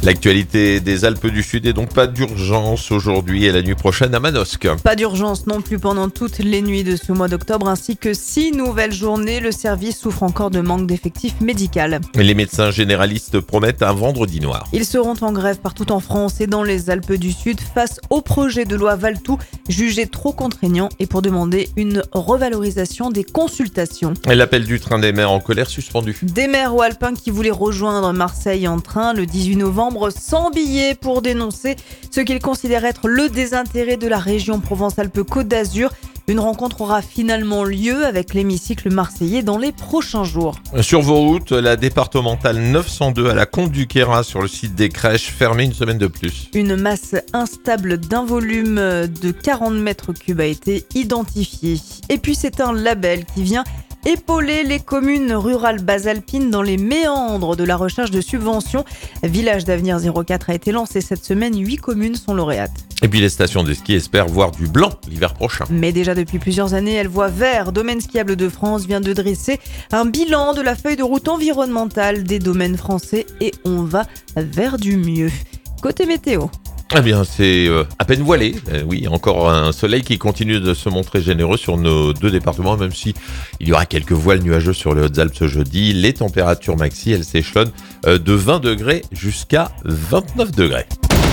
L'actualité des Alpes du Sud est donc pas d'urgence aujourd'hui et la nuit prochaine à Manosque. Pas d'urgence non plus pendant toutes les nuits de ce mois d'octobre ainsi que 6 nouvelles journées. Le service souffre encore de manque d'effectifs médicaux. Les médecins généralistes promettent un vendredi noir. Ils seront en grève partout en France et dans les Alpes du Sud face au projet de loi Valletoux jugé trop contraignant et pour demander une revalorisation des consultations. L'appel du train des maires en colère suspendu. Des maires ou alpins qui voulaient rejoindre Marseille en train le 18 novembre sans billets pour dénoncer ce qu'ils considèrent être le désintérêt de la région Provence-Alpes-Côte d'Azur. Une rencontre aura finalement lieu avec l'hémicycle marseillais dans les prochains jours. Sur vos routes, la départementale 902 à la Comte du Queyras sur le site des crèches fermée une semaine de plus. Une masse instable d'un volume de 40 mètres cubes a été identifiée. Et puis c'est un label qui vient épauler les communes rurales basalpines dans les méandres de la recherche de subventions. Village d'avenir 04 a été lancé cette semaine, 8 communes sont lauréates. Et puis les stations de ski espèrent voir du blanc l'hiver prochain. Mais déjà depuis plusieurs années, elles voient vert. Domaine skiable de France vient de dresser un bilan de la feuille de route environnementale des domaines français et on va vers du mieux. Côté météo. Eh bien, c'est à peine voilé. Oui, encore un soleil qui continue de se montrer généreux sur nos deux départements, même si il y aura quelques voiles nuageux sur les Hautes-Alpes ce jeudi. Les températures maxi, elles s'échelonnent de 20 degrés jusqu'à 29 degrés.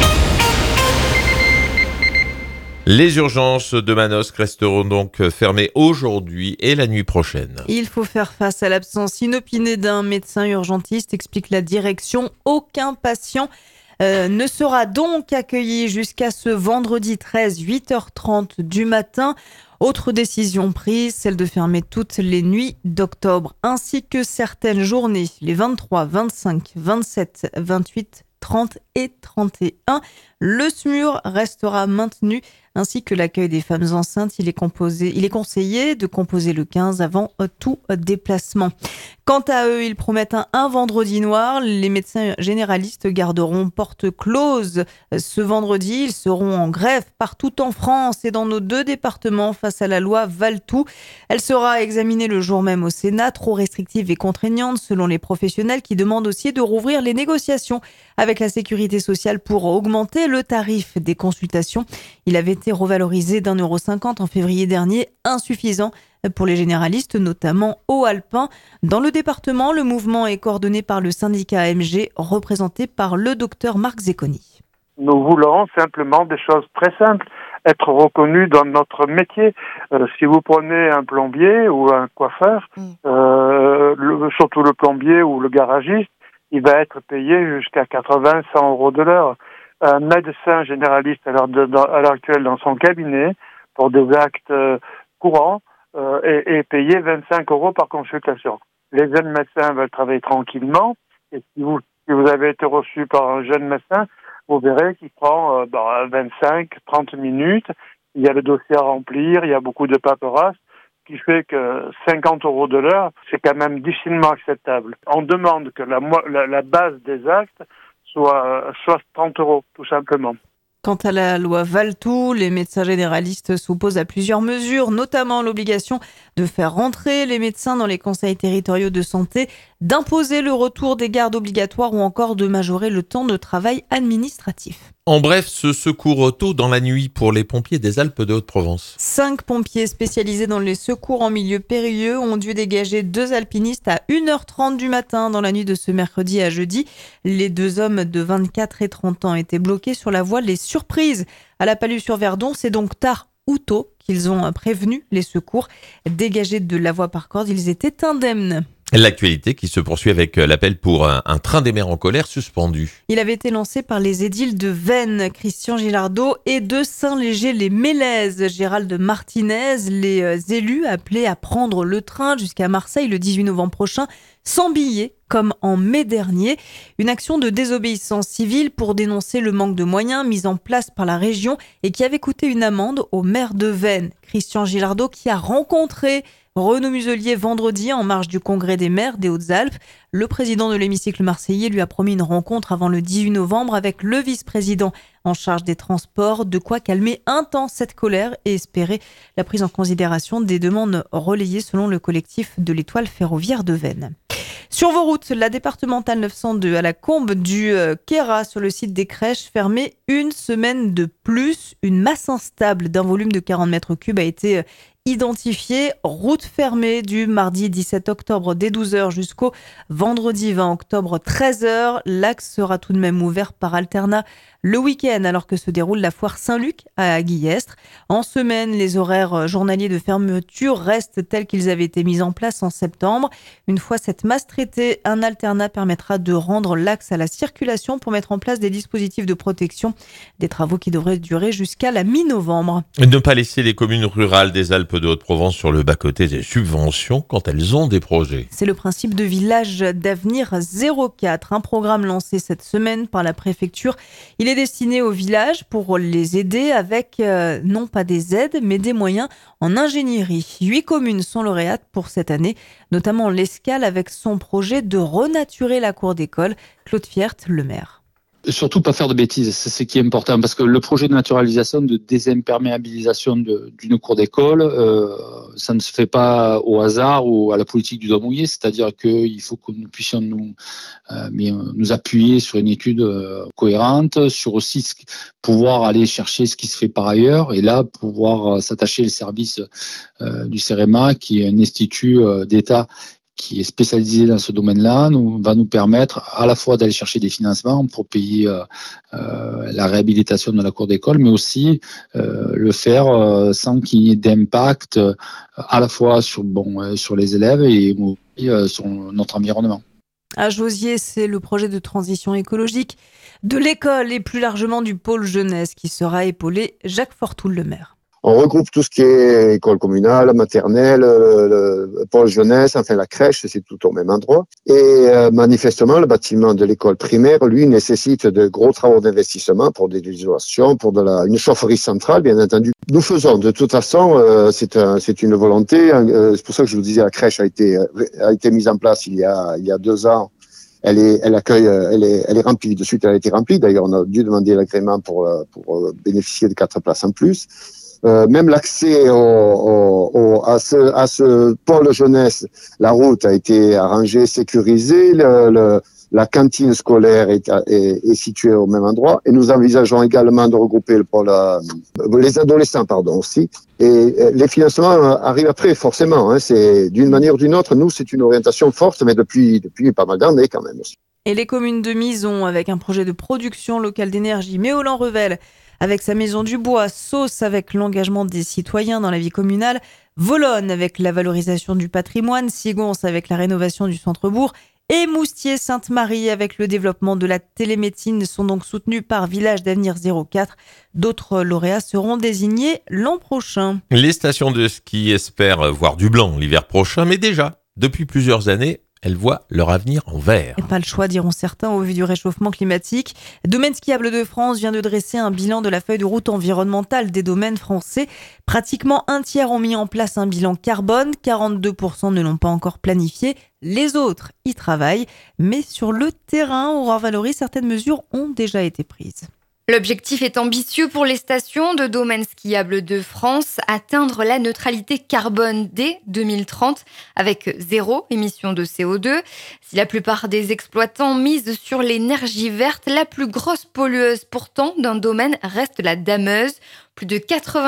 Les urgences de Manosque resteront donc fermées aujourd'hui et la nuit prochaine. Il faut faire face à l'absence inopinée d'un médecin urgentiste, explique la direction. Aucun patient ne sera donc accueilli jusqu'à ce vendredi 13, 8h30 du matin. Autre décision prise, celle de fermer toutes les nuits d'octobre, ainsi que certaines journées, les 23, 25, 27, 28, 30 et 31. Le SMUR restera maintenu, ainsi que l'accueil des femmes enceintes. Il est conseillé de composer le 15 avant tout déplacement. Quant à eux, ils promettent un vendredi noir. Les médecins généralistes garderont porte close ce vendredi. Ils seront en grève partout en France et dans nos deux départements face à la loi Valletoux. Elle sera examinée le jour même au Sénat, trop restrictive et contraignante selon les professionnels qui demandent aussi de rouvrir les négociations avec la sécurité sociale pour augmenter le tarif des consultations. Il avait été revalorisé d'1,50 € en février dernier, insuffisant pour les généralistes, notamment aux Alpins. Dans le département, le mouvement est coordonné par le syndicat AMG, représenté par le docteur Marc Zecconi. Nous voulons simplement des choses très simples, être reconnus dans notre métier. Si vous prenez un plombier ou un coiffeur, surtout le plombier ou le garagiste, il va être payé jusqu'à 80-100 € de l'heure. Un médecin généraliste à l'heure actuelle dans son cabinet, pour des actes courants, est payé 25 € par consultation. Les jeunes médecins veulent travailler tranquillement, et si vous avez été reçu par un jeune médecin, vous verrez qu'il prend 25-30 minutes. Il y a le dossier à remplir, il y a beaucoup de paperasse, qui fait que 50 € de l'heure, c'est quand même difficilement acceptable. On demande que la base des actes soit 30 €, tout simplement. Quant à la loi Valletoux, les médecins généralistes s'opposent à plusieurs mesures, notamment l'obligation de faire rentrer les médecins dans les conseils territoriaux de santé, d'imposer le retour des gardes obligatoires ou encore de majorer le temps de travail administratif. En bref, ce secours auto dans la nuit pour les pompiers des Alpes de Haute-Provence. 5 pompiers spécialisés dans les secours en milieu périlleux ont dû dégager 2 alpinistes à 1h30 du matin dans la nuit de ce mercredi à jeudi. Les 2 hommes de 24 et 30 ans étaient bloqués sur la voie Les Surprises. À la Palus-sur-Verdon, c'est donc tard ou tôt qu'ils ont prévenu les secours. Dégagés de la voie par corde, ils étaient indemnes. L'actualité qui se poursuit avec l'appel pour un train des maires en colère suspendu. Il avait été lancé par les édiles de Veynes, Christian Gilardot, et de Saint-Léger-les-Mélèzes, Gérald Martinez. Les élus appelés à prendre le train jusqu'à Marseille le 18 novembre prochain, sans billets, comme en mai dernier. Une action de désobéissance civile pour dénoncer le manque de moyens mis en place par la région et qui avait coûté une amende au maire de Veynes, Christian Gilardot, qui a rencontré Renaud Muselier vendredi en marge du congrès des maires des Hautes-Alpes. Le président de l'hémicycle marseillais lui a promis une rencontre avant le 18 novembre avec le vice-président en charge des transports, de quoi calmer un temps cette colère et espérer la prise en considération des demandes relayées selon le collectif de l'Étoile ferroviaire de Veynes. Sur vos routes, la départementale 902 à la combe du Queyras sur le site des crèches fermée une semaine de plus. Une masse instable d'un volume de 40 mètres cubes a été identifiée. Route fermée du mardi 17 octobre dès 12h jusqu'au vendredi 20 octobre 13h. L'axe sera tout de même ouvert par alternat le week-end alors que se déroule la foire Saint-Luc à Guillestre. En semaine, les horaires journaliers de fermeture restent tels qu'ils avaient été mis en place en septembre. Une fois cette masse traitée, un alternat permettra de rendre l'axe à la circulation pour mettre en place des dispositifs de protection. Des travaux qui devraient durer jusqu'à la mi-novembre. Ne pas laisser les communes rurales des Alpes de Haute-Provence sur le bas-côté des subventions quand elles ont des projets. C'est le principe de Village d'avenir 04, un programme lancé cette semaine par la préfecture. Il est destiné aux villages pour les aider avec non pas des aides, mais des moyens en ingénierie. 8 communes sont lauréates pour cette année, notamment l'Escale avec son projet de renaturer la cour d'école. Claude Fiert, le maire. Surtout pas faire de bêtises, c'est ce qui est important, parce que le projet de naturalisation, de désimperméabilisation d'une cour d'école, ça ne se fait pas au hasard ou à la politique du doigt mouillé, c'est-à-dire qu'il faut que nous puissions nous appuyer sur une étude cohérente, sur aussi pouvoir aller chercher ce qui se fait par ailleurs, et là pouvoir s'attacher les services du CEREMA, qui est un institut d'État qui est spécialisé dans ce domaine-là, va nous permettre à la fois d'aller chercher des financements pour payer la réhabilitation de la cour d'école, mais aussi le faire sans qu'il y ait d'impact à la fois sur les élèves et sur notre environnement. À Josier, c'est le projet de transition écologique de l'école et plus largement du pôle jeunesse qui sera épaulé. Jacques Fortoul, le maire. On regroupe tout ce qui est école communale, maternelle, le pôle jeunesse, enfin la crèche, c'est tout au même endroit. Et manifestement, le bâtiment de l'école primaire, lui, nécessite de gros travaux d'investissement pour des isolations, pour une chaufferie centrale, bien entendu. Nous faisons, de toute façon, c'est une volonté. C'est pour ça que je vous disais, la crèche a été mise en place il y a 2 ans. Elle est remplie. De suite, elle a été remplie. D'ailleurs, on a dû demander l'agrément pour bénéficier de 4 places en plus. Même l'accès à ce pôle jeunesse, la route a été arrangée, sécurisée, la cantine scolaire est située au même endroit, et nous envisageons également de regrouper le pôle, les adolescents, aussi. Et les financements arrivent après, forcément, hein, c'est d'une manière ou d'une autre. Nous, c'est une orientation forte, mais depuis pas mal d'années quand même aussi. Et les communes de Mison avec un projet de production locale d'énergie, Méolan-Revel avec sa maison du bois, Sauce avec l'engagement des citoyens dans la vie communale, Volonne avec la valorisation du patrimoine, Sigons avec la rénovation du centre-bourg et Moustier-Sainte-Marie avec le développement de la télémédecine sont donc soutenus par Village d'avenir 04. D'autres lauréats seront désignés l'an prochain. Les stations de ski espèrent voir du blanc l'hiver prochain, mais déjà, depuis plusieurs années, elles voient leur avenir en vert. Et pas le choix, diront certains, au vu du réchauffement climatique. Domaine skiable de France vient de dresser un bilan de la feuille de route environnementale des domaines français. Pratiquement un tiers ont mis en place un bilan carbone, 42% ne l'ont pas encore planifié. Les autres y travaillent, mais sur le terrain, Aurore Valory, certaines mesures ont déjà été prises. L'objectif est ambitieux pour les stations de domaines skiables de France, atteindre la neutralité carbone dès 2030 avec 0 émission de CO2. Si la plupart des exploitants misent sur l'énergie verte, la plus grosse pollueuse pourtant d'un domaine reste la dameuse. Plus de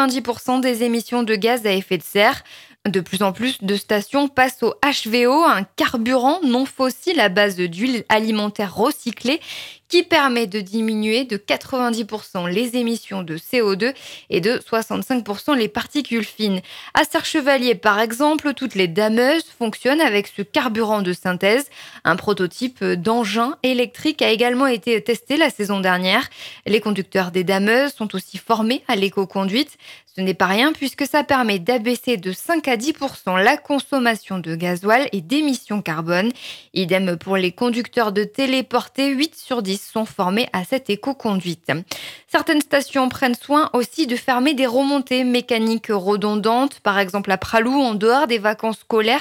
90% des émissions de gaz à effet de serre. De plus en plus de stations passent au HVO, un carburant non fossile à base d'huile alimentaire recyclée qui permet de diminuer de 90% les émissions de CO2 et de 65% les particules fines. À Serre-Chevalier, par exemple, toutes les dameuses fonctionnent avec ce carburant de synthèse. Un prototype d'engin électrique a également été testé la saison dernière. Les conducteurs des dameuses sont aussi formés à l'éco-conduite. Ce n'est pas rien puisque ça permet d'abaisser de 5 à 10% la consommation de gasoil et d'émissions carbone. Idem pour les conducteurs de téléportés, 8 sur 10 sont formés à cette éco-conduite. Certaines stations prennent soin aussi de fermer des remontées mécaniques redondantes, par exemple à Pralou en dehors des vacances scolaires.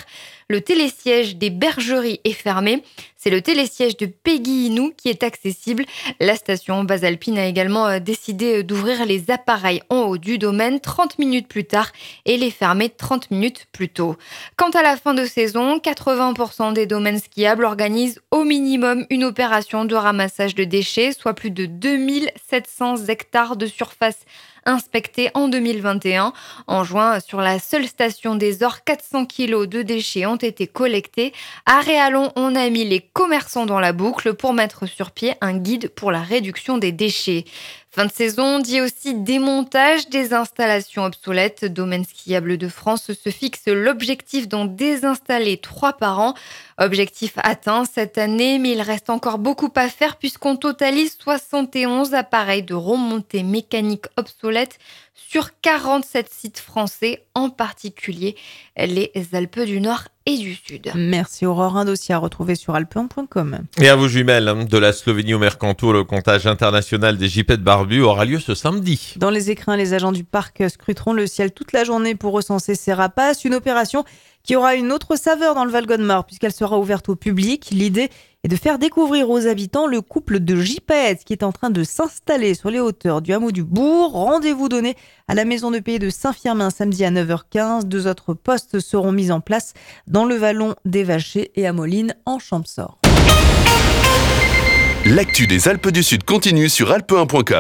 Le télésiège des Bergeries est fermé. C'est le télésiège de Péguy-Inou qui est accessible. La station Basalpine a également décidé d'ouvrir les appareils en haut du domaine 30 minutes plus tard et les fermer 30 minutes plus tôt. Quant à la fin de saison, 80% des domaines skiables organisent au minimum une opération de ramassage de déchets, soit plus de 2700 hectares de surface inspectés en 2021. En juin, sur la seule station des Ors, 400 kilos de déchets ont été collectés. À Réallon, on a mis les commerçants dans la boucle pour mettre sur pied un guide pour la réduction des déchets. Fin de saison dit aussi démontage des installations obsolètes. Domaine skiable de France se fixe l'objectif d'en désinstaller 3 par an. Objectif atteint cette année, mais il reste encore beaucoup à faire puisqu'on totalise 71 appareils de remontée mécanique obsolètes sur 47 sites français, en particulier les Alpes du Nord et du Sud. Merci Aurore, un dossier à retrouver sur alpe1.com. Et à vos jumelles, de la Slovénie au Mercantour, le comptage international des gypaètes barbus aura lieu ce samedi. Dans les écrins, les agents du parc scruteront le ciel toute la journée pour recenser ces rapaces. Une opération qui aura une autre saveur dans le Val-de-Marne puisqu'elle sera ouverte au public. L'idée est de faire découvrir aux habitants le couple de gypaètes qui est en train de s'installer sur les hauteurs du hameau du Bourg. Rendez-vous donné à la maison de pays de Saint-Firmin samedi à 9h15. 2 autres postes seront mis en place dans le vallon des Vachers et à Moline en Champsaur. L'actu des Alpes du Sud continue sur alpe1.com.